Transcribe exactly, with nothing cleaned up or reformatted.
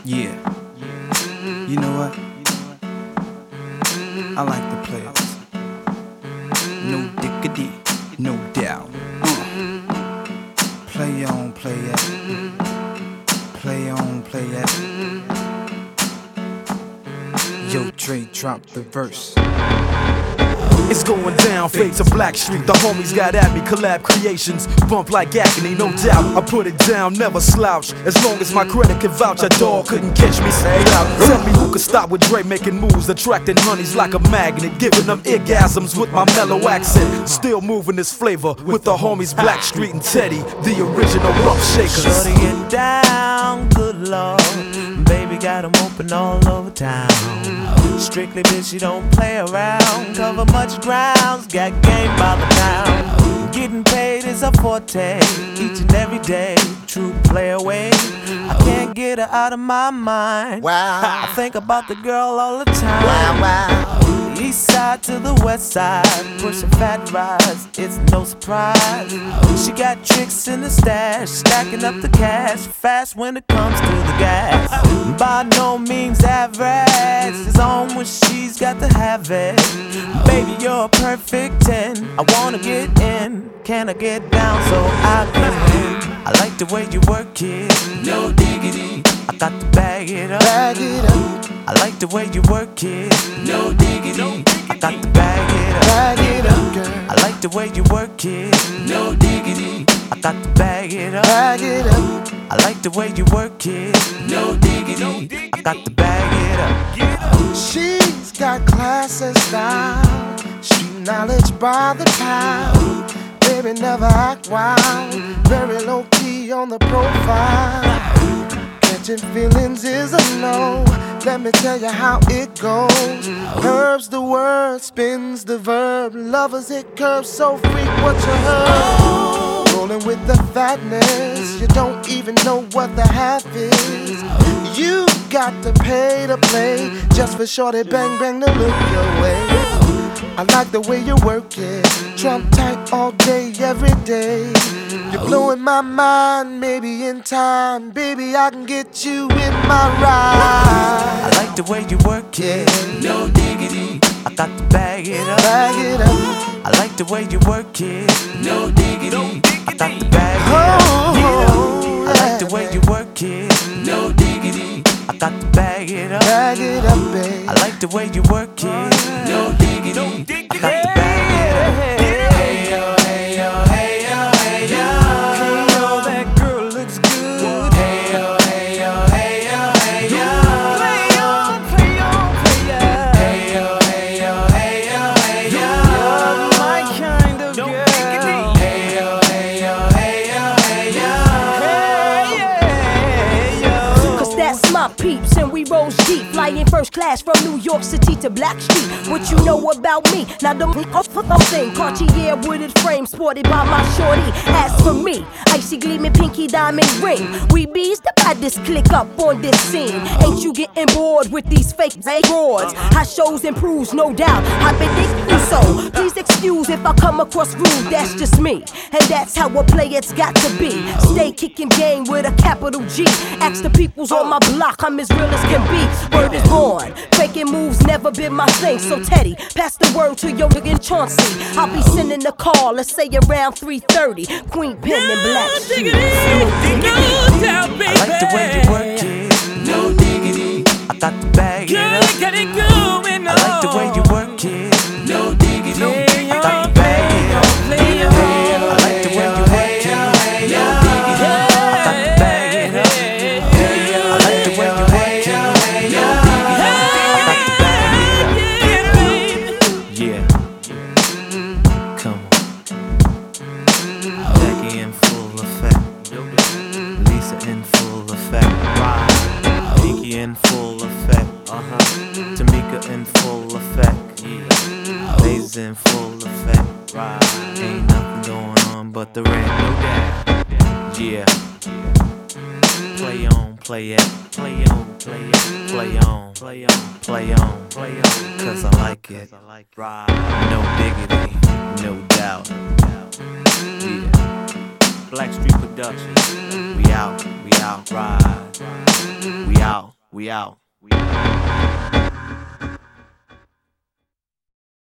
Yeah. You know what? I like the players. No diggity, no doubt. Uh. Play on, play it. Play on, play it. Yo, Dre, drop the verse. It's going down, fade to Blackstreet. The homies got at me, collab creations. Bump like agony, no doubt. I put it down, never slouch. As long as my credit can vouch, a dog couldn't catch me, say it out. Tell me who could stop with Dre making moves, attracting honeys like a magnet, giving them orgasms with my mellow accent. Still moving this flavor with the homies Blackstreet and Teddy, the original rough shakers. Shorty get down, good lord. Baby got 'em open all over town. Strictly bitch, she don't play around. Cover much grounds, got game by the pound. Getting paid is a forte, each and every day. True play away, I can't get her out of my mind. Wow. I think about the girl all the time. Wow, wow. East side to the west side, pushing fat rides, it's no surprise. She got tricks in the stash, stacking up the cash, fast when it comes to the gas. By no means average, it's on when she's got to have it. Baby, you're a perfect ten, I wanna get in. Can I get down so I can win? I like the way you work it, no diggity. I got to bag it up, Bag it up, I like the way you work it, no diggity. I got to bag it up, bag it up, girl. I like the way you work it, no diggity. I got to bag it up, Bag it up, I like the way you work it, no diggity. I got to bag it up. she's got class and style, street knowledge by the pound. Baby never act wild, very low key on the profile. Catching feelings is a no, let me tell you how it goes. Curves the word, spins the verb, lovers it curves so freak what you heard. Rolling with the fatness, you don't even know what the half is. You got to pay to play, just for shorty bang bang to look your way. I like the way you work it, trump tight all day, every day. You're blowing my mind, maybe in time, baby I can get you in my ride. I like the way you work it, no diggity. I got to bag it up, Bag it up, I like the way you work it, no diggity. I got to bag it up, oh, I like the way you work it, no diggity. I got to bag it up, bag it up, babe. I like the way you work it, no diggity. I got to bag it up. Hey yo, hey yo, hey yo, hey yo. Hey yo, that girl looks good. Hey yo, hey yo, hey yo, hey yo. Play on, play on, play on. Hey yo, hey yo, hey yo, hey yo. You're my kind of girl. Hey yo, hey yo, hey yo, hey yo. Hey yo. Cause that's my peeps and we roll deep, flying first class from New York City to Blackstreet. What you know about me? Now the thing, Cartier wooded frame sported by my shorty. As for me, icy gleaming pinky diamond ring. We bees the baddest click up on this scene. Ain't you getting bored with these fake broads? How shows improves, no doubt. I've been thinking so. Please excuse if I come across rude, that's just me. And that's how a player's got to be. Stay kicking game with a capital G. Ask the peoples on my block, I'm as real as can be. Word is born, faking moves never been my thing. So Teddy, pass the word to your nigga Chauncey. I'll be sending a call, let's say around three thirty. Queen Pen and Blackstreet. I like the way you work it, no diggity. I got to bag it up, I like the way you work it, no diggity. I got to bag it up, I like the way you work it, no diggity. I got to bag it up, I like the way you work it, no diggity. I got to bag it up. Yeah, come on. Becky in full effect, Lisa in full effect, Pinky in full effect, uh-huh. Tamika in full effect, yeah. Lays in full effect, right. Ain't nothing going on but the rain, no doubt. Yeah. Play on, play it, play on, play it, play on, play on, play on, play on, cause I like it, right. No diggity, no doubt. Yeah. Blackstreet Productions, we out, we out, ride, we out. We out. We out.